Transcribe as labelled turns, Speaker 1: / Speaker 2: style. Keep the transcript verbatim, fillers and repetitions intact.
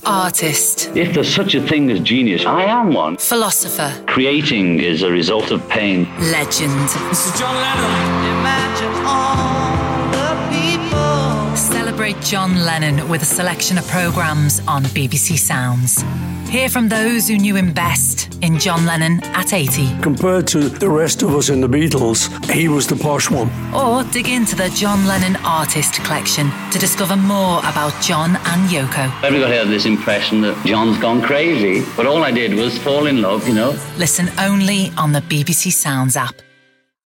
Speaker 1: Artist.
Speaker 2: If there's such a thing as genius, I am one.
Speaker 1: Philosopher.
Speaker 2: Creating is a result of pain.
Speaker 1: Legend.
Speaker 3: This is John Lennon. Imagine all the people.
Speaker 1: Celebrate John Lennon with a selection of programmes on B B C Sounds. Hear from those who knew him best in John Lennon at eighty.
Speaker 4: Compared to the rest of us in the Beatles, he was the posh one.
Speaker 1: Or dig into the John Lennon Artist Collection to discover more about John and Yoko.
Speaker 2: Everybody had this impression that John's gone crazy, but all I did was fall in love, you know.
Speaker 1: Listen only on the B B C Sounds app.